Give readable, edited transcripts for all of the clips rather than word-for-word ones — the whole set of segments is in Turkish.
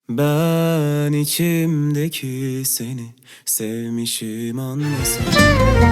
Ben içimdeki seni sevmişim anlasana.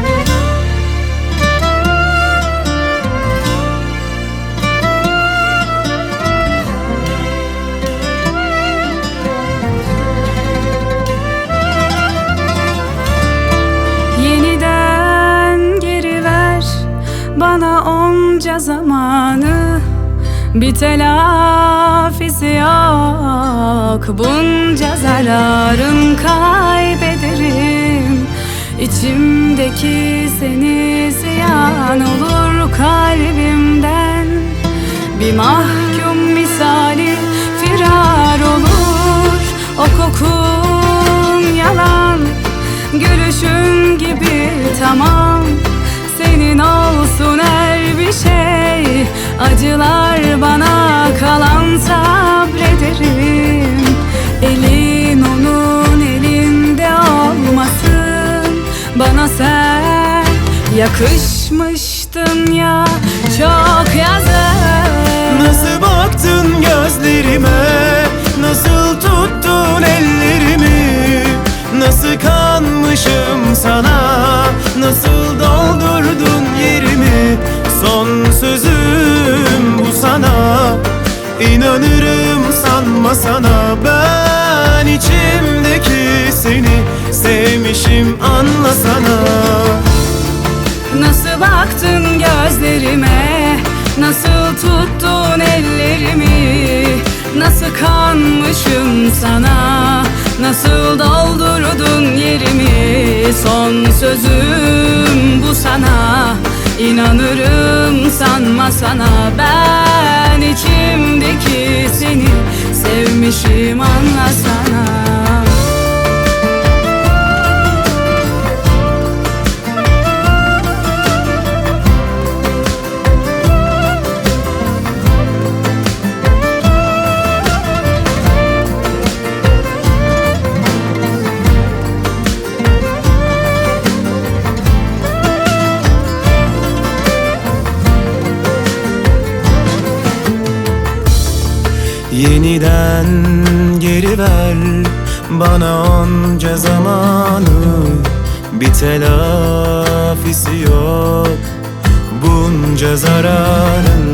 Yeniden geri ver bana onca zamanı. Bir telafisi yok bunca zararım, kaybederim İçimdeki seni, ziyan olur kalbimden. Bir mahkum misali firar olur. O kokun yalan, gülüşün gibi tamam. Senin olsun her bir şey, acılar bana kalan, sabrederim. Elin onun elinde olmasın. Bana sen yakışmıştın ya, çok yazık. Nasıl baktın gözlerime, nasıl tuttun ellerimi, nasıl kanmışım sana, nasıl doldurdun yerimi. Son sözüm bu sana, inanırım sanma sana. Ben içimdeki seni sevmişim anlasana. Nasıl baktın gözlerime, nasıl tuttun ellerimi, nasıl kanmışım sana, nasıl doldurdun yerimi. Son sözüm bu sana, inanırım sanma sana. Ben içimdeki seni sevmişim anlasana. Yeniden geri ver bana onca zamanı. Bir telafisi yok bunca zararın,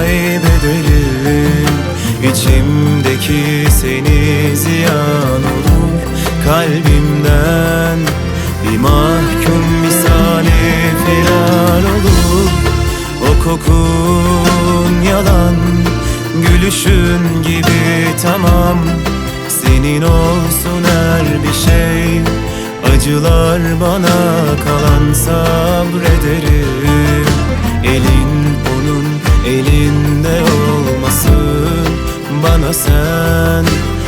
kaybederim. İçimdeki seni, ziyan olur kalbimden. Bir mahkum misali firar olur. O kokun yalan, gülüşün gibi tamam. Senin olsun her bir şey, acılar bana kalan, sabrederim. Elin onun elinde olmasın. Bana sen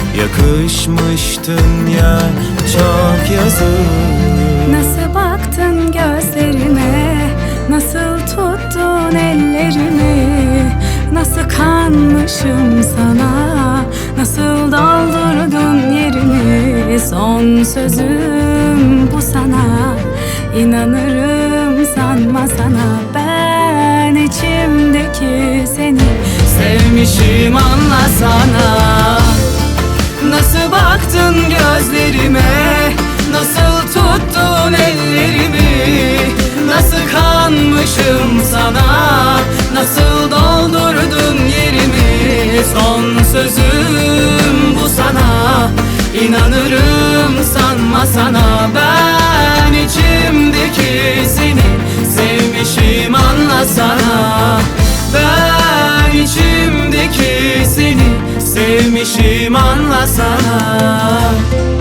yakışmıştın ya, çok yazık. Nasıl baktın gözlerime, nasıl tuttun ellerimi, nasıl kanmışım sana, nasıl doldurdun yerimi. Son sözüm bu sana, inanırım sanma sana. Ben içimdeki seni sevmişim anlasana. Nasıl baktın gözlerime, nasıl tuttun ellerimi, nasıl kanmışım sana, nasıl doldurdun yerimi. Son sözüm bu sana, inanırım sanma sana. Ben içimdeki seni sevmişim anlasana. Ben içimdeki seni sevmişim anlasana.